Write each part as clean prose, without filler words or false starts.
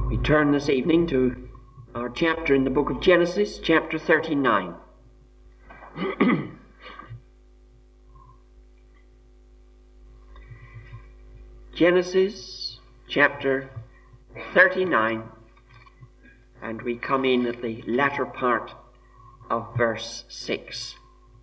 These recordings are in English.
We turn this evening to our chapter in the book of Genesis, chapter 39. Genesis, chapter 39, and we come in at the latter part of verse 6.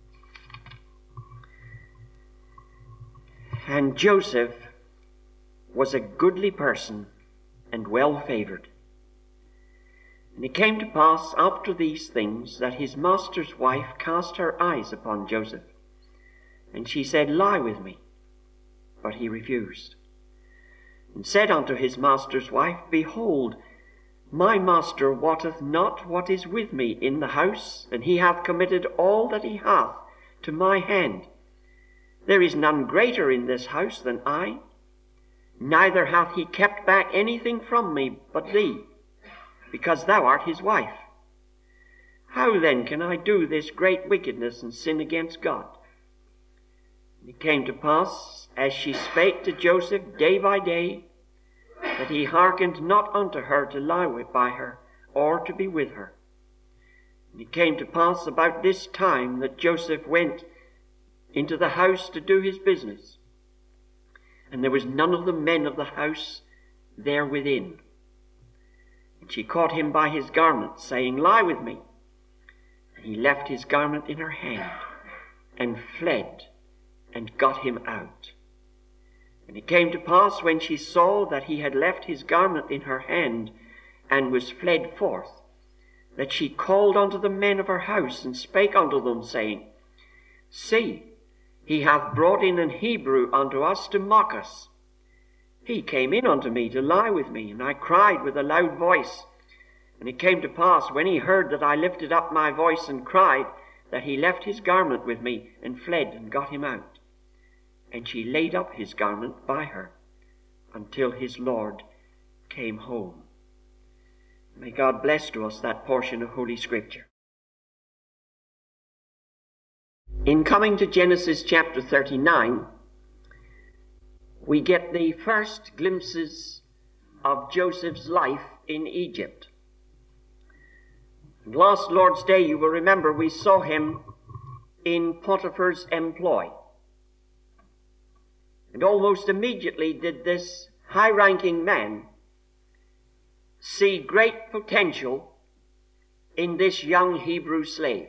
And Joseph was a goodly person and well favored. And it came to pass after these things that his master's wife cast her eyes upon Joseph, and she said, Lie with me. But he refused, and said unto his master's wife, Behold, my master wotteth not what is with me in the house, and he hath committed all that he hath to my hand. There is none greater in this house than I, neither hath he kept back anything from me but thee, because thou art his wife. How then can I do this great wickedness and sin against God? And it came to pass, as she spake to Joseph day by day, that he hearkened not unto her to lie by her, or to be with her. And it came to pass about this time that Joseph went into the house to do his business, and there was none of the men of the house there within. And she caught him by his garment, saying, Lie with me. And he left his garment in her hand, and fled, and got him out. And it came to pass, when she saw that he had left his garment in her hand, and was fled forth, that she called unto the men of her house, and spake unto them, saying, See, he hath brought in an Hebrew unto us to mock us. He came in unto me to lie with me, and I cried with a loud voice. And it came to pass, when he heard that I lifted up my voice and cried, that he left his garment with me, and fled, and got him out. And she laid up his garment by her, until his Lord came home. May God bless to us that portion of Holy Scripture. In coming to Genesis chapter 39, we get the first glimpses of Joseph's life in Egypt. And last Lord's Day, you will remember, we saw him in Potiphar's employ. And almost immediately did this high-ranking man see great potential in this young Hebrew slave.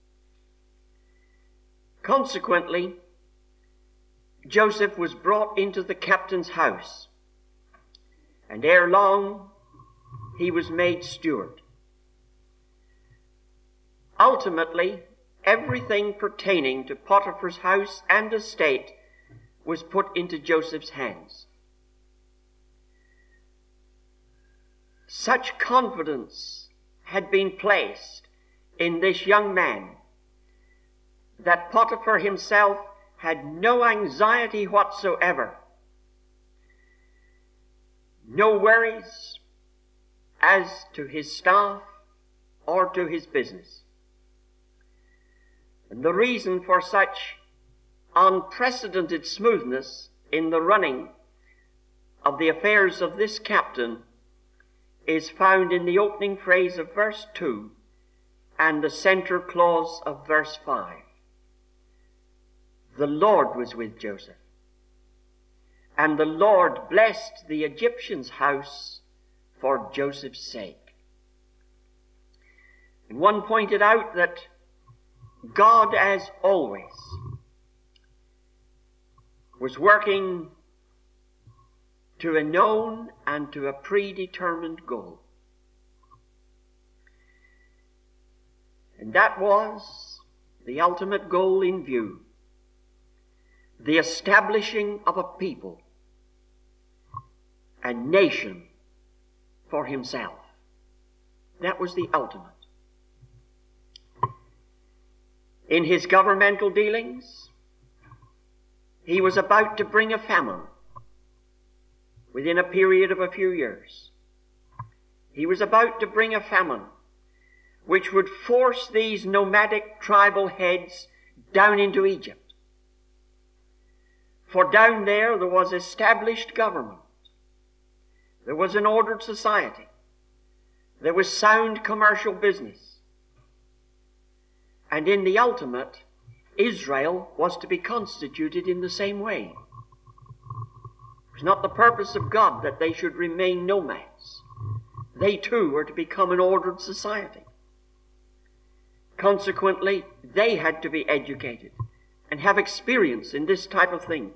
Consequently, Joseph was brought into the captain's house, and ere long he was made steward. Ultimately, everything pertaining to Potiphar's house and estate was put into Joseph's hands. Such confidence had been placed in this young man that Potiphar himself had no anxiety whatsoever, no worries as to his staff or to his business. And the reason for such unprecedented smoothness in the running of the affairs of this captain is found in the opening phrase of verse 2 and the center clause of verse 5. The Lord was with Joseph, and the Lord blessed the Egyptian's house for Joseph's sake. And one pointed out that God, as always, was working to a known and to a predetermined goal. And that was the ultimate goal in view: the establishing of a people, a nation for himself. That was the ultimate. In his governmental dealings, he was about to bring a famine within a period of a few years. He was about to bring a famine which would force these nomadic tribal heads down into Egypt. For down there was established government. There was an ordered society. There was sound commercial business. And in the ultimate, Israel was to be constituted in the same way. It was not the purpose of God that they should remain nomads. They too were to become an ordered society. Consequently, they had to be educated and have experience in this type of thing.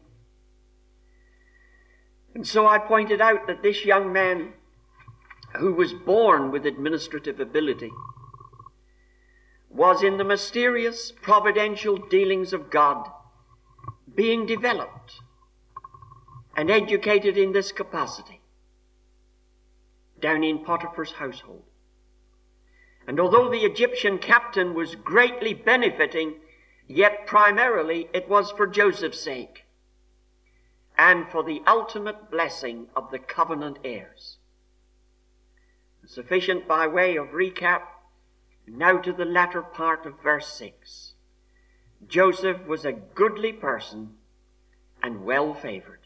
And so I pointed out that this young man, who was born with administrative ability, was in the mysterious providential dealings of God being developed and educated in this capacity down in Potiphar's household. And although the Egyptian captain was greatly benefiting, yet primarily it was for Joseph's sake and for the ultimate blessing of the covenant heirs. Sufficient by way of recap. Now to the latter part of verse 6. Joseph was a goodly person and well favored.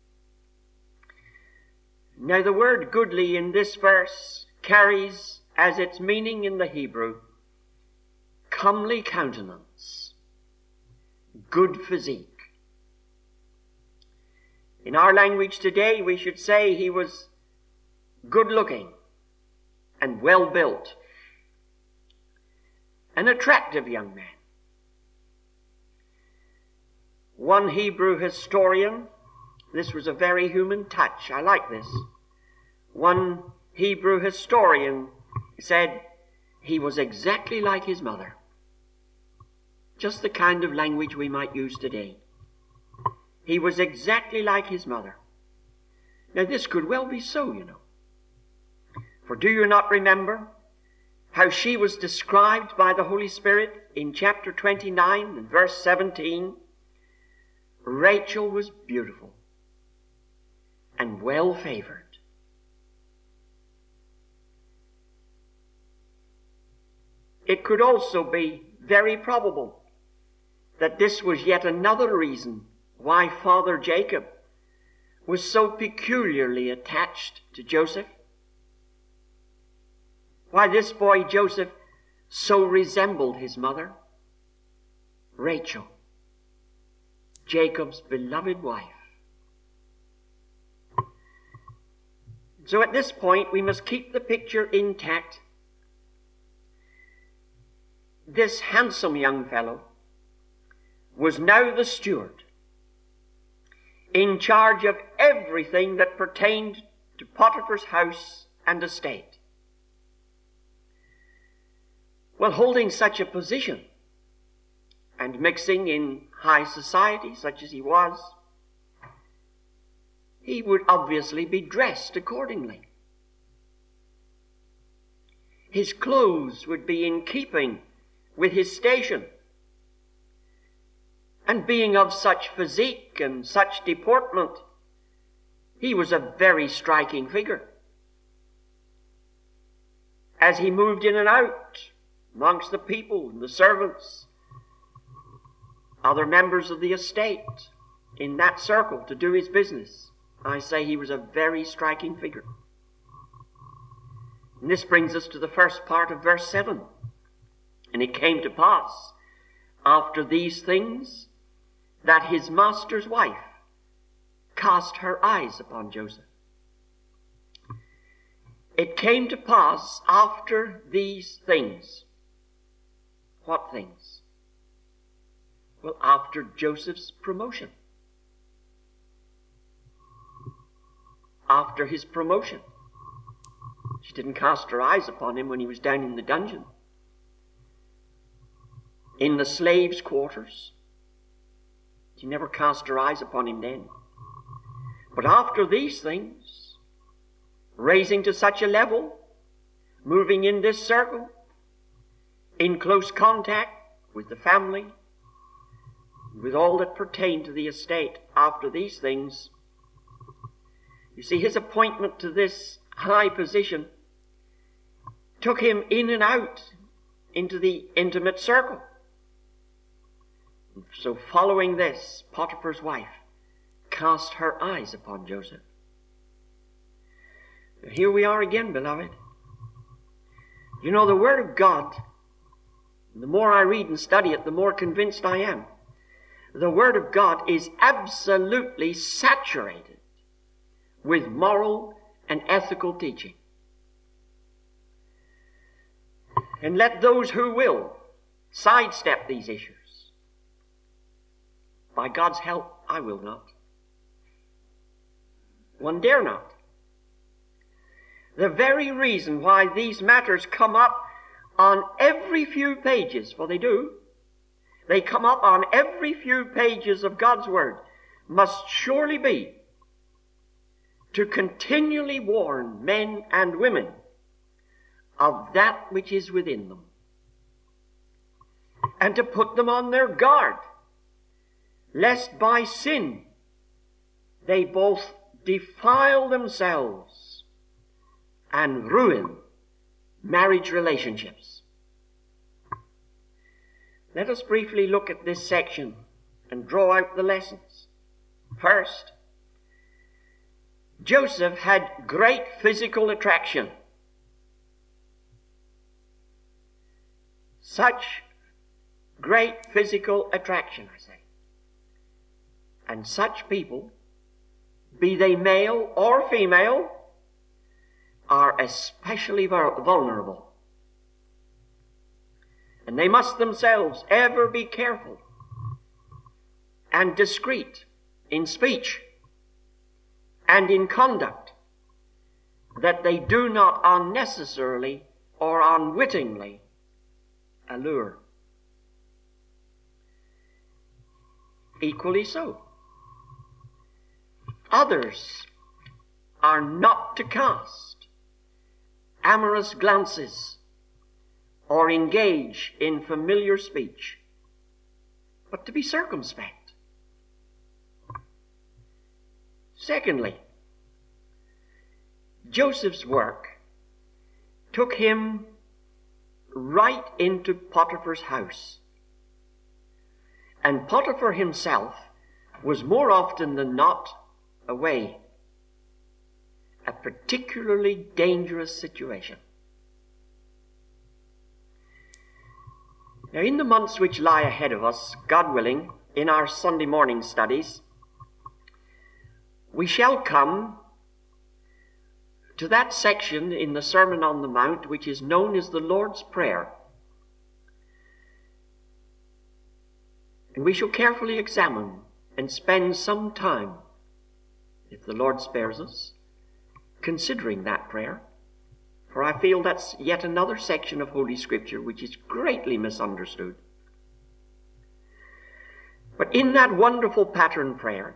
Now the word goodly in this verse carries as its meaning in the Hebrew comely countenance, good physique. In our language today we should say he was good looking and well built. An attractive young man. One Hebrew historian, this was a very human touch, I like this. One Hebrew historian said he was exactly like his mother. Just the kind of language we might use today. He was exactly like his mother. Now this could well be so, you know. For do you not remember how she was described by the Holy Spirit in chapter 29 and verse 17? Rachel was beautiful and well favored. It could also be very probable that this was yet another reason why Father Jacob was so peculiarly attached to Joseph. Why this boy Joseph so resembled his mother, Rachel, Jacob's beloved wife. So at this point we must keep the picture intact. This handsome young fellow was now the steward, in charge of everything that pertained to Potiphar's house and estate. Well, holding such a position and mixing in high society such as he was, he would obviously be dressed accordingly. His clothes would be in keeping with his station. And being of such physique and such deportment, he was a very striking figure. As he moved in and out amongst the people and the servants, other members of the estate in that circle to do his business, I say he was a very striking figure. And this brings us to the first part of verse 7. And it came to pass after these things that his master's wife cast her eyes upon Joseph. It came to pass after these things. What things? Well, after Joseph's promotion. After his promotion. She didn't cast her eyes upon him when he was down in the dungeon, in the slaves' quarters. She never cast her eyes upon him then. But after these things, raising to such a level, moving in this circle, in close contact with the family, with all that pertained to the estate, after these things, you see, his appointment to this high position took him in and out into the intimate circle. So following this, Potiphar's wife cast her eyes upon Joseph. Here we are again, beloved. You know, the Word of God, the more I read and study it, the more convinced I am. The Word of God is absolutely saturated with moral and ethical teaching. And let those who will sidestep these issues. By God's help, I will not. One dare not. The very reason why these matters come up on every few pages, for they do, they come up on every few pages of God's Word, must surely be to continually warn men and women of that which is within them, and to put them on their guard, lest by sin they both defile themselves and ruin marriage relationships. Let us briefly look at this section and draw out the lessons. First, Joseph had great physical attraction. Such great physical attraction, I say. And such people, be they male or female, are especially vulnerable. And they must themselves ever be careful and discreet in speech and in conduct, that they do not unnecessarily or unwittingly allure. Equally so, others are not to cast amorous glances or engage in familiar speech, but to be circumspect. Secondly, Joseph's work took him right into Potiphar's house. And Potiphar himself was more often than not away. A particularly dangerous situation. Now, in the months which lie ahead of us, God willing, in our Sunday morning studies, we shall come to that section in the Sermon on the Mount which is known as the Lord's Prayer. And we shall carefully examine and spend some time, if the Lord spares us, considering that prayer. For I feel that's yet another section of Holy Scripture which is greatly misunderstood. But in that wonderful pattern prayer,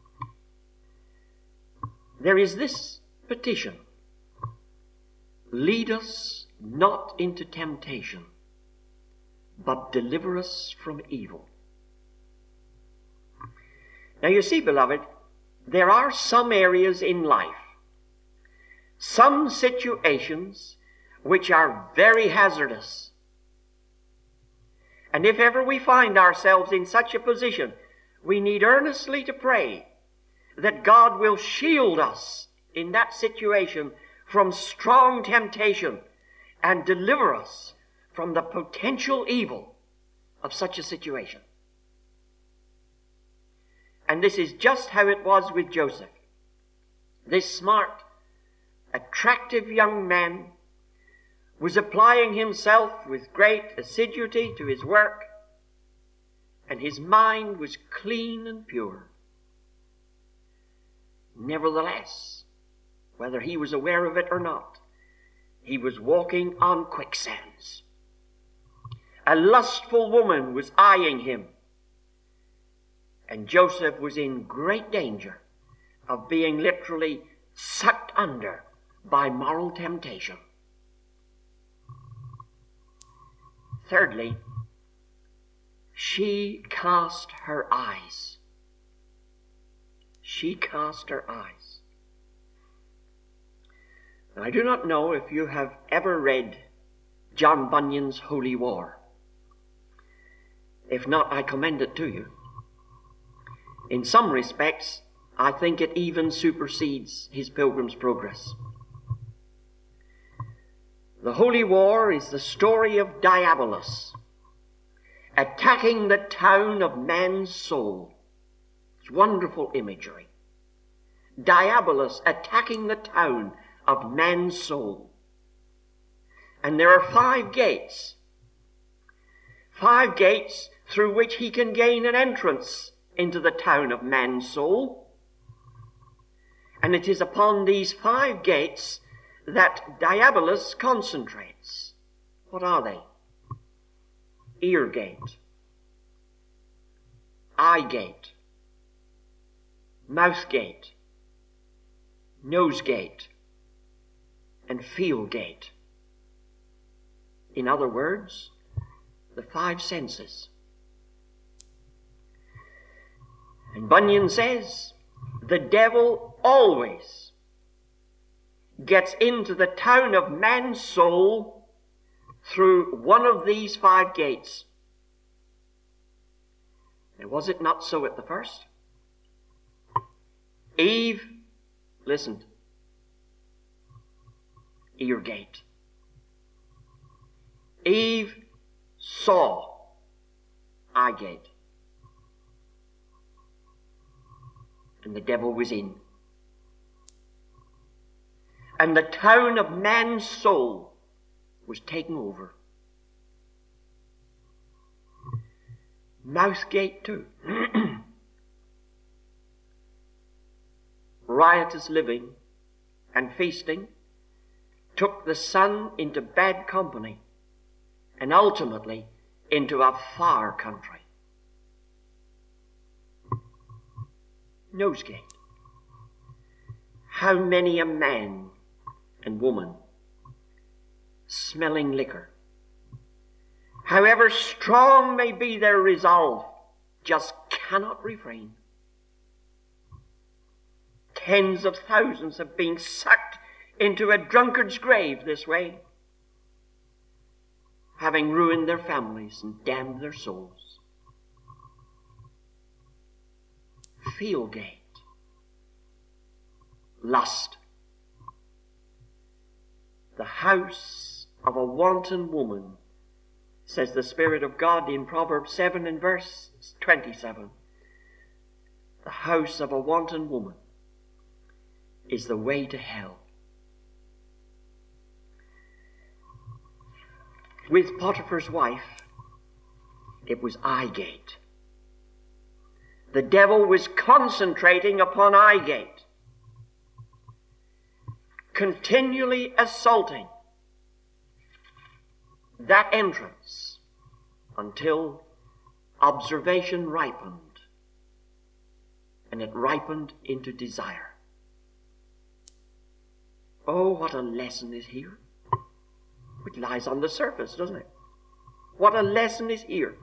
there is this petition: lead us not into temptation, but deliver us from evil. Now you see, beloved, there are some areas in life, some situations which are very hazardous. And if ever we find ourselves in such a position, we need earnestly to pray that God will shield us in that situation from strong temptation and deliver us from the potential evil of such a situation. And this is just how it was with Joseph. This smart, attractive young man was applying himself with great assiduity to his work, and his mind was clean and pure. Nevertheless, whether he was aware of it or not, he was walking on quicksands. A lustful woman was eyeing him, and Joseph was in great danger of being literally sucked under by moral temptation. Thirdly, she cast her eyes. She cast her eyes. Now, I do not know if you have ever read John Bunyan's Holy War. If not, I commend it to you. In some respects, I think it even supersedes his Pilgrim's Progress. The Holy War is the story of Diabolus attacking the town of man's soul. It's wonderful imagery. Diabolus attacking the town of man's soul. And there are 5 gates. 5 gates through which he can gain an entrance into the town of man's soul. And it is upon these 5 gates that Diabolus concentrates. What are they? Ear gate, eye gate, mouth gate, nose gate, and feel gate. In other words, the 5 senses. And Bunyan says, the devil always gets into the town of man's soul through one of these 5 gates. And was it not so at the first? Eve listened. Ear gate. Eve saw. Eye gate. And the devil was in. And the town of man's soul was taken over. Mouth gate too. Riotous living and feasting took the son into bad company and ultimately into a far country. Nose gate. How many a man and woman smelling liquor, however strong may be their resolve, just cannot refrain. Tens of thousands have been sucked into a drunkard's grave this way, having ruined their families and damned their souls. Feel gate. Lust. The house of a wanton woman, says the Spirit of God in Proverbs 7 and verse 27. The house of a wanton woman is the way to hell. With Potiphar's wife, it was eye gate. The devil was concentrating upon eye gate, continually assaulting that entrance until observation ripened, and it ripened into desire. Oh, what a lesson is here. It lies on the surface, doesn't it? What a lesson is here.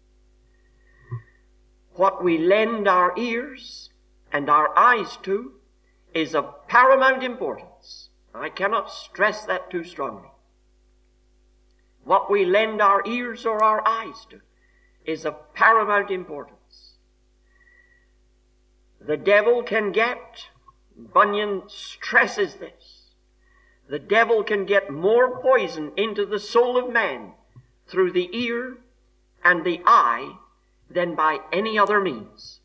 What we lend our ears and our eyes to is of paramount importance. I cannot stress that too strongly. What we lend our ears or our eyes to is of paramount importance. The devil can get, Bunyan stresses this, the devil can get more poison into the soul of man through the ear and the eye than by any other means.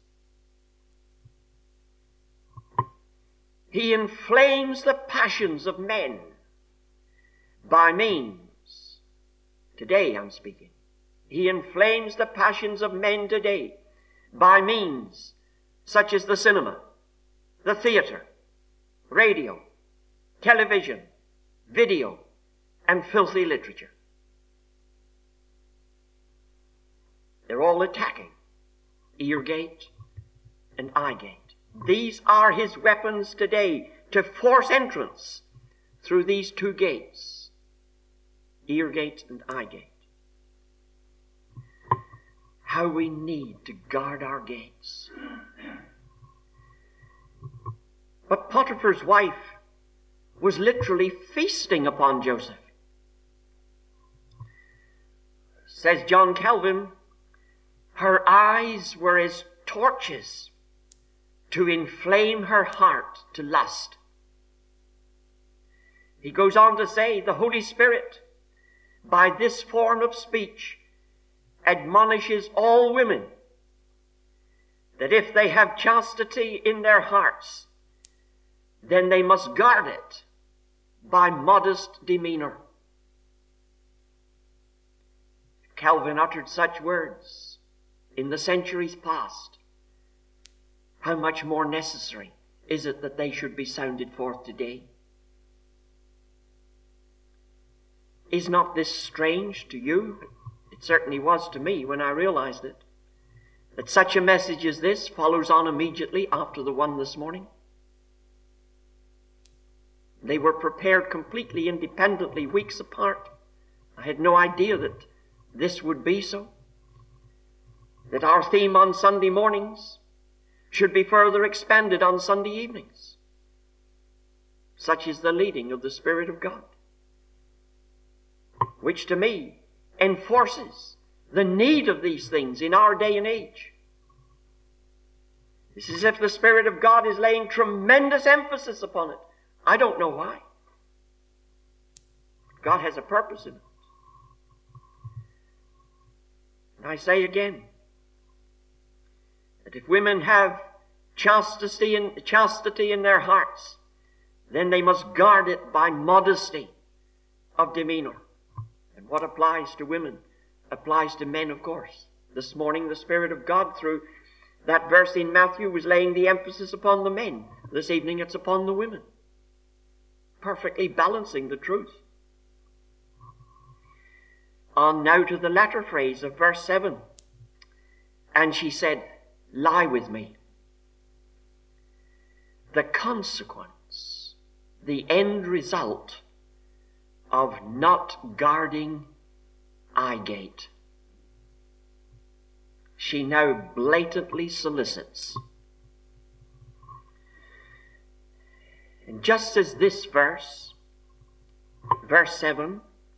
He inflames the passions of men by means, today I'm speaking, he inflames the passions of men today by means such as the cinema, the theater, radio, television, video, and filthy literature. They're all attacking ear gate and eye gate. These are his weapons today to force entrance through these 2 gates, ear gate and eye gate. How we need to guard our gates. But Potiphar's wife was literally feasting upon Joseph. Says John Calvin, her eyes were as torches to inflame her heart to lust. He goes on to say, the Holy Spirit, by this form of speech, admonishes all women that if they have chastity in their hearts, then they must guard it by modest demeanor. Calvin uttered such words in the centuries past. How much more necessary is it that they should be sounded forth today? Is not this strange to you? It certainly was to me when I realized it, that such a message as this follows on immediately after the one this morning. They were prepared completely independently, weeks apart. I had no idea that this would be so, that our theme on Sunday mornings should be further expanded on Sunday evenings. Such is the leading of the Spirit of God, which to me enforces the need of these things in our day and age. It's as if the Spirit of God is laying tremendous emphasis upon it. I don't know why. God has a purpose in it. And I say again, that if women have chastity in their hearts, then they must guard it by modesty of demeanor. And what applies to women applies to men, of course. This morning the Spirit of God, through that verse in Matthew, was laying the emphasis upon the men. This evening it's upon the women, perfectly balancing the truth. On now to the latter phrase of verse 7. And she said, lie with me. The consequence, the end result of not guarding eye gate. She now blatantly solicits. And just as this verse, verse 7,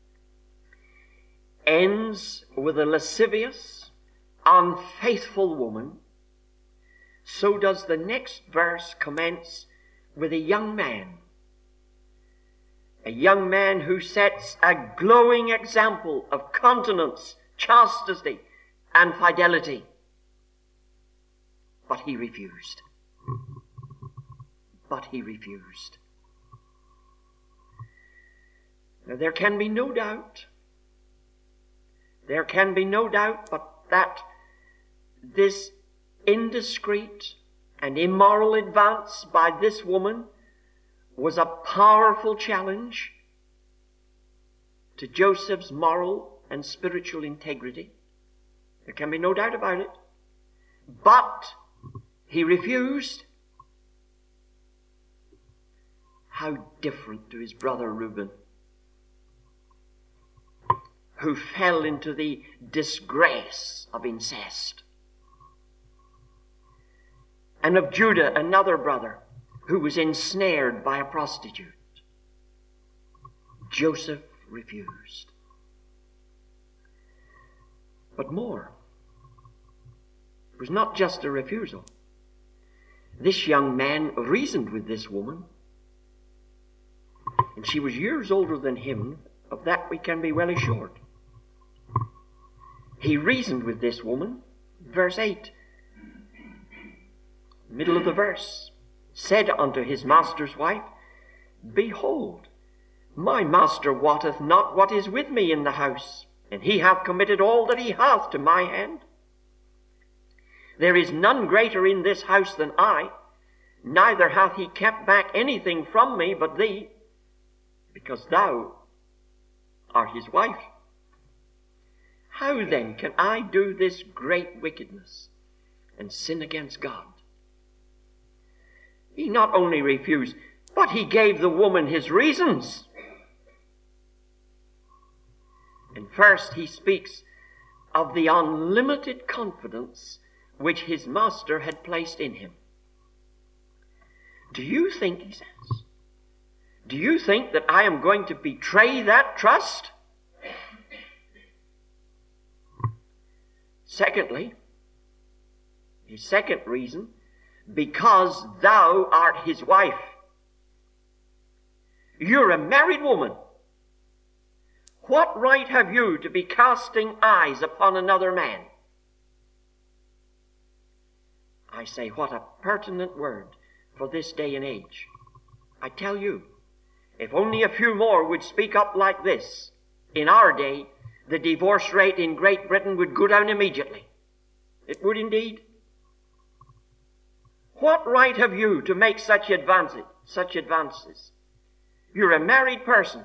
ends with a lascivious, unfaithful woman, so does the next verse commence with a young man who sets a glowing example of continence, chastity, and fidelity. But he refused. But he refused. Now there can be no doubt but that this indiscreet and immoral advance by this woman was a powerful challenge to Joseph's moral and spiritual integrity. There can be no doubt about it. But he refused. How different to his brother Reuben, who fell into the disgrace of incest. And of Judah, another brother, who was ensnared by a prostitute. Joseph refused. But more, it was not just a refusal. This young man reasoned with this woman, and she was years older than him. Of that we can be well assured. He reasoned with this woman, verse 8, middle of the verse, said unto his master's wife, behold, my master wotteth not what is with me in the house, and he hath committed all that he hath to my hand. There is none greater in this house than I, neither hath he kept back anything from me but thee, because thou art his wife. How then can I do this great wickedness and sin against God? He not only refused, but he gave the woman his reasons. And first he speaks of the unlimited confidence which his master had placed in him. Do you think, he says, do you think that I am going to betray that trust? Secondly, his second reason, because thou art his wife. You're a married woman. What right have you to be casting eyes upon another man? I say, what a pertinent word for this day and age. I tell you, if only a few more would speak up like this, in our day, the divorce rate in Great Britain would go down immediately. It would indeed. What right have you to make such advances? You're a married person.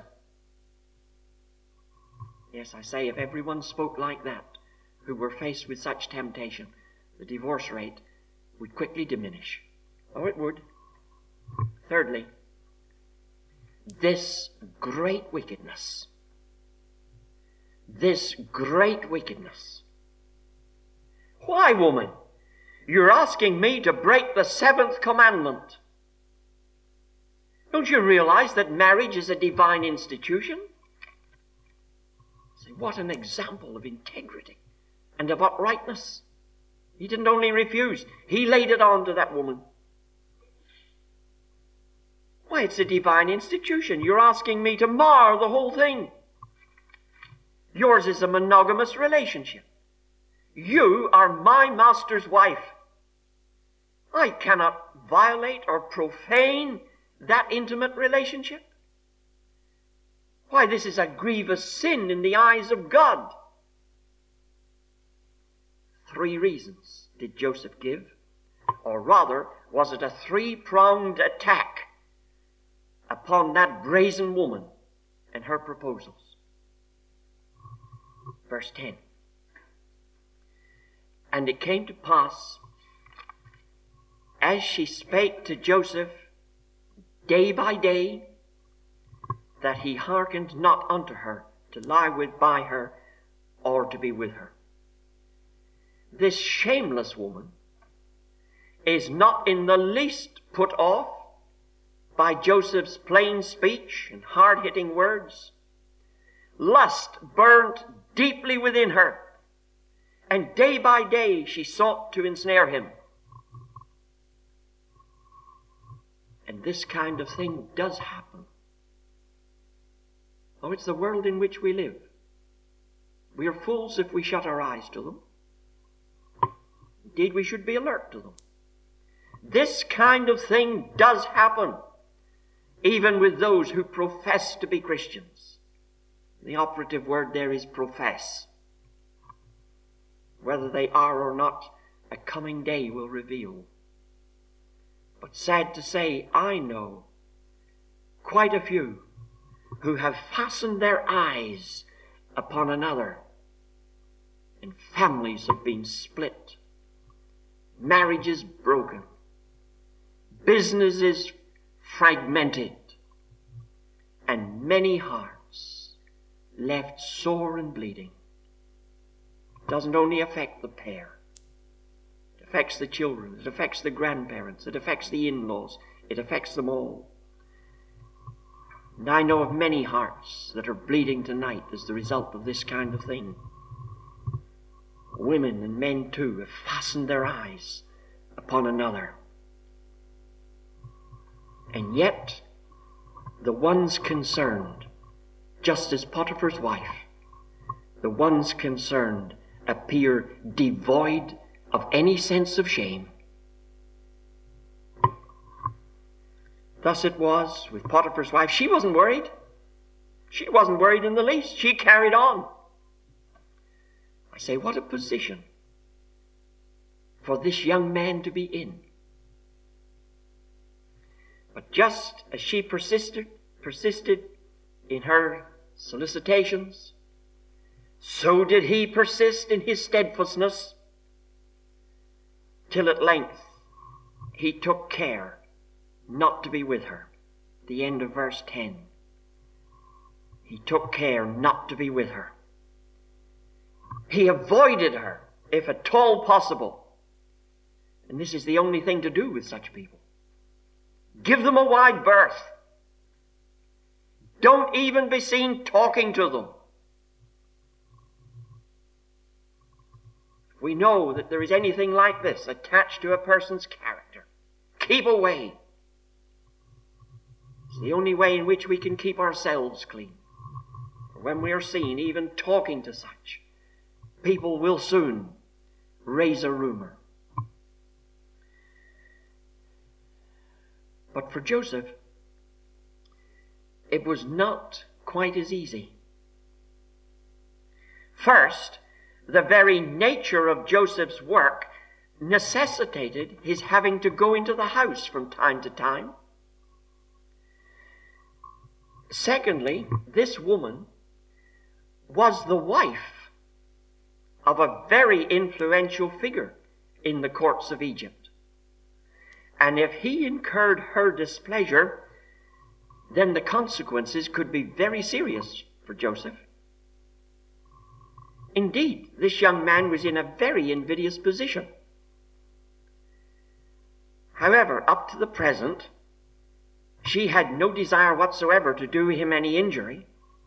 Yes, I say, if everyone spoke like that, who were faced with such temptation, the divorce rate would quickly diminish. Oh, it would. Thirdly, this great wickedness. This great wickedness. Why, woman? You're asking me to break the 7th commandment. Don't you realize that marriage is a divine institution? See, what an example of integrity and of uprightness. He didn't only refuse, he laid it on to that woman. Why, it's a divine institution. You're asking me to mar the whole thing. Yours is a monogamous relationship. You are my master's wife. I cannot violate or profane that intimate relationship. Why, this is a grievous sin in the eyes of God. 3 reasons did Joseph give, or rather, was it a 3-pronged attack upon that brazen woman and her proposals. Verse 10. And it came to pass, as she spake to Joseph day by day, that he hearkened not unto her to lie by her or to be with her. This shameless woman is not in the least put off by Joseph's plain speech and hard-hitting words. Lust burnt deeply within her, and day by day she sought to ensnare him. And this kind of thing does happen. Oh, it's the world in which we live. We are fools if we shut our eyes to them. Indeed, we should be alert to them. This kind of thing does happen, even with those who profess to be Christians. The operative word there is profess. Whether they are or not, a coming day will reveal. But sad to say, I know quite a few who have fastened their eyes upon another, and families have been split, marriages broken, businesses fragmented, and many hearts left sore and bleeding. It doesn't only affect the pair. It affects the children. It affects the grandparents. It affects the in-laws. It affects them all. And I know of many hearts that are bleeding tonight as the result of this kind of thing. Women and men too have fastened their eyes upon another. And yet, the ones concerned, just as Potiphar's wife, the ones concerned appear devoid of any sense of shame. Thus it was with Potiphar's wife. She wasn't worried. She wasn't worried in the least. She carried on. I say, what a position for this young man to be in. But just as she persisted in her solicitations, so did he persist in his steadfastness, till at length he took care not to be with her. The end of verse 10. He took care not to be with her. He avoided her, if at all possible. And this is the only thing to do with such people. Give them a wide berth. Don't even be seen talking to them. If we know that there is anything like this attached to a person's character, keep away. It's the only way in which we can keep ourselves clean. For when we are seen even talking to such, people will soon raise a rumor. But for Joseph, it was not quite as easy. First, the very nature of Joseph's work necessitated his having to go into the house from time to time. Secondly, this woman was the wife of a very influential figure in the courts of Egypt. And if he incurred her displeasure, then the consequences could be very serious for Joseph. Indeed, this young man was in a very invidious position. However, up to the present, she had no desire whatsoever to do him any injury.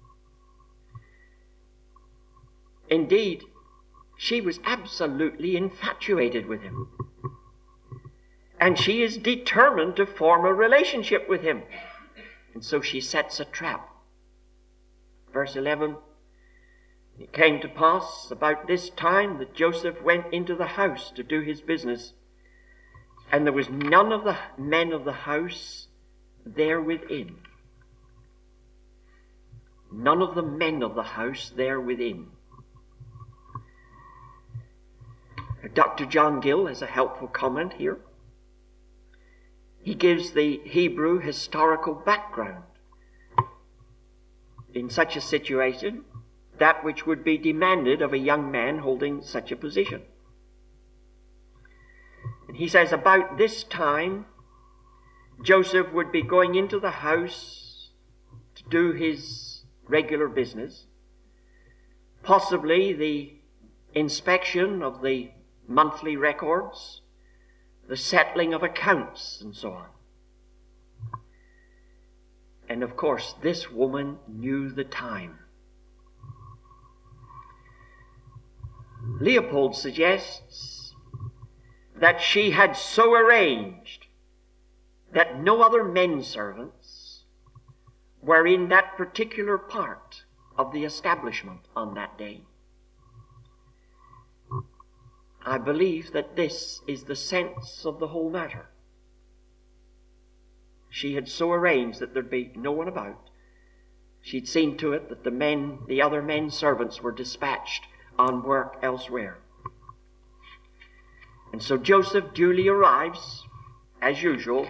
Indeed, she was absolutely infatuated with him. And she is determined to form a relationship with him. And so she sets a trap. Verse 11, it came to pass about this time that Joseph went into the house to do his business, and there was none of the men of the house there within. None of the men of the house there within. Dr. John Gill has a helpful comment here. He gives the Hebrew historical background in such a situation, that which would be demanded of a young man holding such a position. And he says about this time, Joseph would be going into the house to do his regular business, possibly the inspection of the monthly records, the settling of accounts, and so on. And of course, this woman knew the time. Leopold suggests that she had so arranged that no other men servants were in that particular part of the establishment on that day. I believe that this is the sense of the whole matter. She had so arranged that there'd be no one about. She'd seen to it that the other men servants were dispatched on work elsewhere. And so Joseph duly arrives, as usual.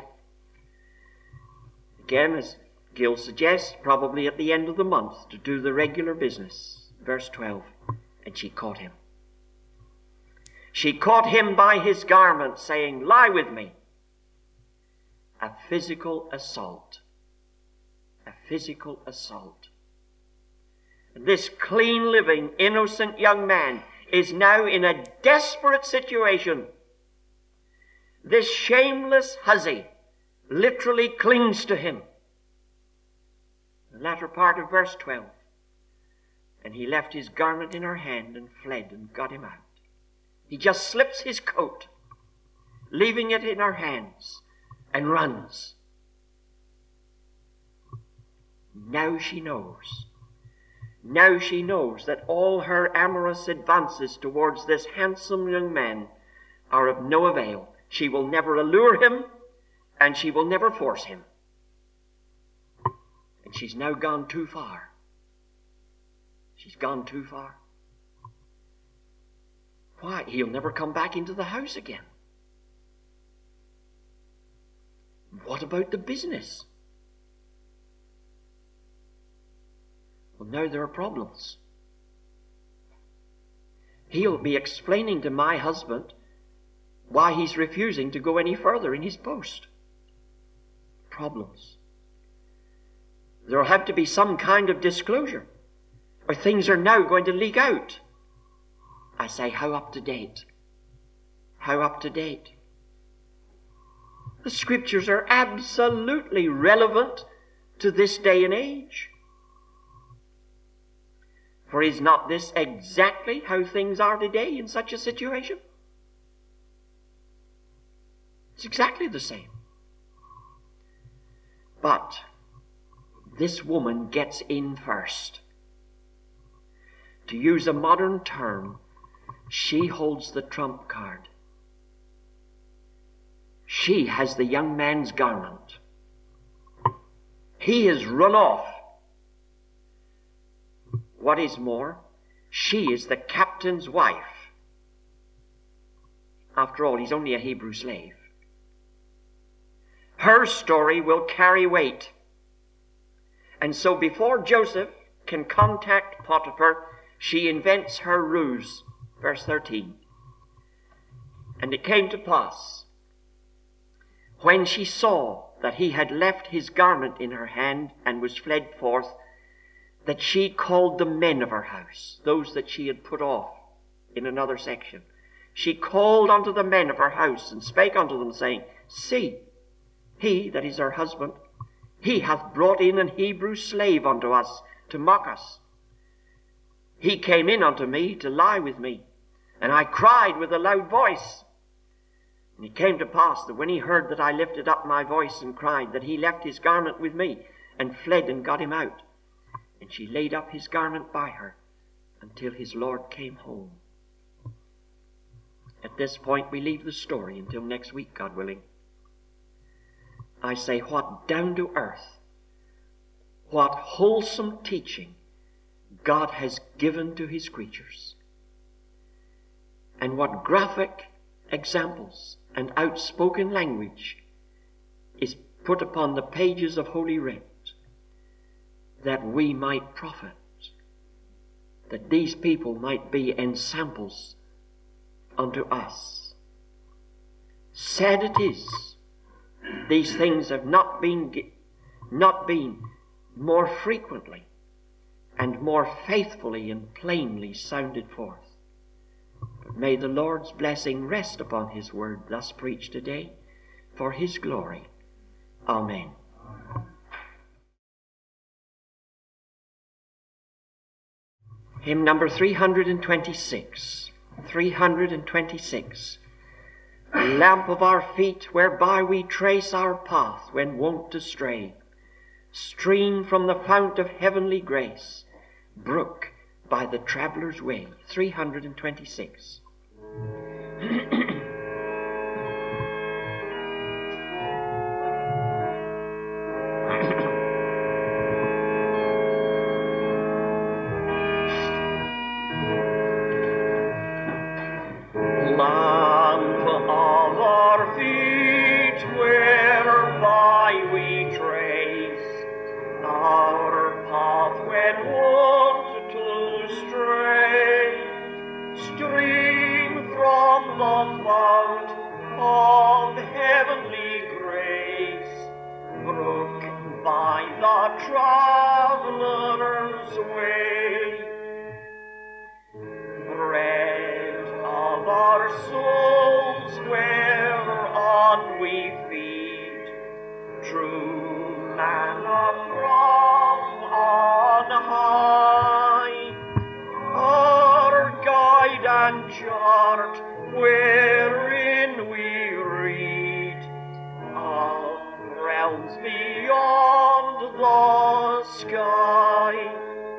Again, as Gill suggests, probably at the end of the month to do the regular business. Verse 12, and she caught him. She caught him by his garment, saying, "Lie with me." A physical assault. A physical assault. This clean-living, innocent young man is now in a desperate situation. This shameless hussy literally clings to him. The latter part of verse 12. And he left his garment in her hand and fled and got him out. He just slips his coat, leaving it in her hands, and runs. Now she knows. Now she knows that all her amorous advances towards this handsome young man are of no avail. She will never allure him, and she will never force him. And she's now gone too far. She's gone too far. Why? He'll never come back into the house again. What about the business? Well, now there are problems. He'll be explaining to my husband why he's refusing to go any further in his post. Problems. There'll have to be some kind of disclosure, or things are now going to leak out. I say, how up to date? How up to date? The scriptures are absolutely relevant to this day and age. For is not this exactly how things are today in such a situation? It's exactly the same. But this woman gets in first. To use a modern term, she holds the trump card. She has the young man's garment. He has run off. What is more, she is the captain's wife. After all, he's only a Hebrew slave. Her story will carry weight. And so before Joseph can contact Potiphar, she invents her ruse. Verse 13. And it came to pass, when she saw that he had left his garment in her hand and was fled forth, that she called the men of her house, those that she had put off in another section. She called unto the men of her house, and spake unto them, saying, See, he, that is her husband, he hath brought in an Hebrew slave unto us, to mock us. He came in unto me to lie with me, and I cried with a loud voice. And it came to pass that when he heard that I lifted up my voice and cried, that he left his garment with me, and fled and got him out. And she laid up his garment by her, until his Lord came home. At this point we leave the story until next week, God willing. I say, what down to earth, what wholesome teaching God has given to his creatures. And what graphic examples and outspoken language is put upon the pages of Holy Writ, that we might profit, that these people might be ensamples unto us. Sad it is, these things have not been more frequently and more faithfully and plainly sounded forth. But may the Lord's blessing rest upon his word thus preached today, for his glory. Amen. Hymn number 326. 326. Lamp of our feet, whereby we trace our path when wont to stray. Stream from the fount of heavenly grace, brook by the traveller's way. 326. Lamp of our feet, whereby we trace our path when wont to stray. Stream from the fount of heavenly grace, brook by the traveller's way. Bread of our souls, whereon we feed, true manna from on high, our guide and chart, wherein we read of realms beyond the sky.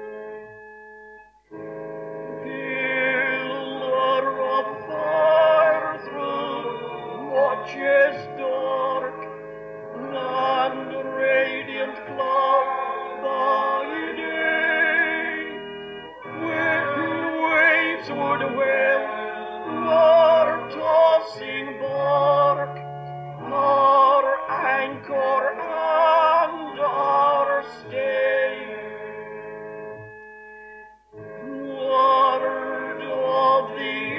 Watches dark and radiant cloud by day, when waves would well our tossing bark, our anchor and our stay. Word of the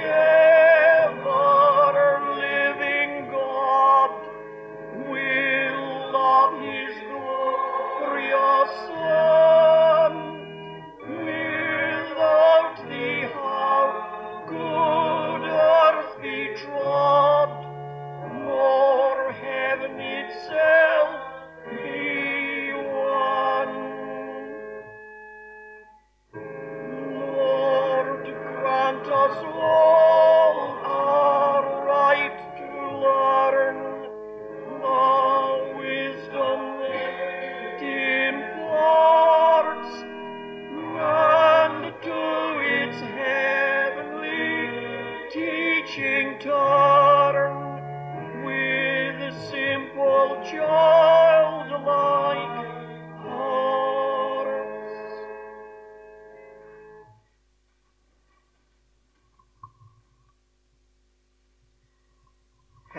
ever-living God, will of his glorious Son, without thee how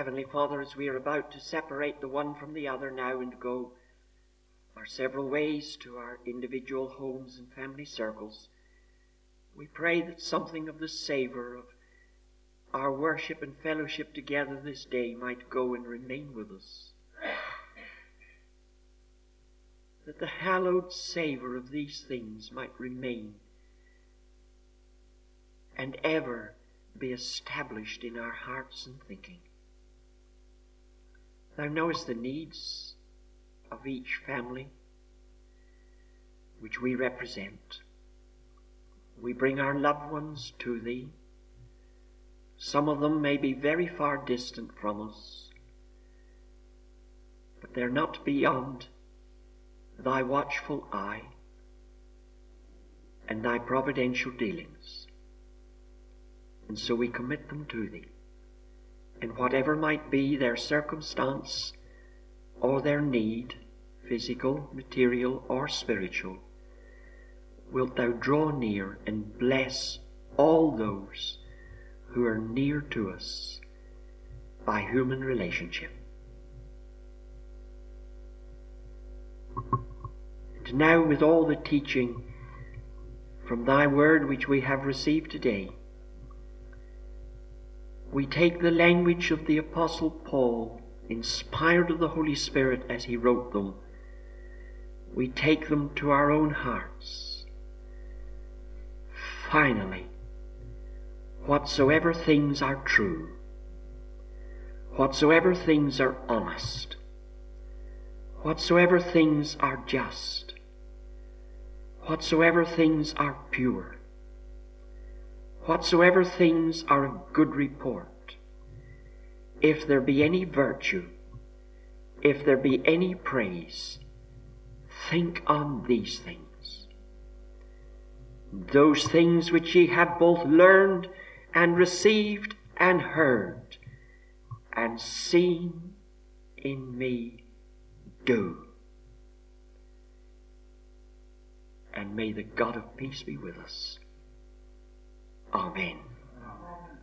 Heavenly Father, as we are about to separate the one from the other now and go our several ways to our individual homes and family circles, we pray that something of the savour of our worship and fellowship together this day might go and remain with us. That the hallowed savour of these things might remain and ever be established in our hearts and thinking. Thou knowest the needs of each family which we represent. We bring our loved ones to Thee. Some of them may be very far distant from us, but they're not beyond Thy watchful eye and Thy providential dealings. And so we commit them to Thee. And whatever might be their circumstance or their need, physical, material, or spiritual, wilt Thou draw near and bless all those who are near to us by human relationship. And now, with all the teaching from Thy word which we have received today, we take the language of the Apostle Paul, inspired of the Holy Spirit as he wrote them. We take them to our own hearts. Finally, whatsoever things are true, whatsoever things are honest, whatsoever things are just, whatsoever things are pure, whatsoever things are of good report, if there be any virtue, if there be any praise, think on these things. Those things which ye have both learned and received and heard and seen in me, do. And may the God of peace be with us. Amen.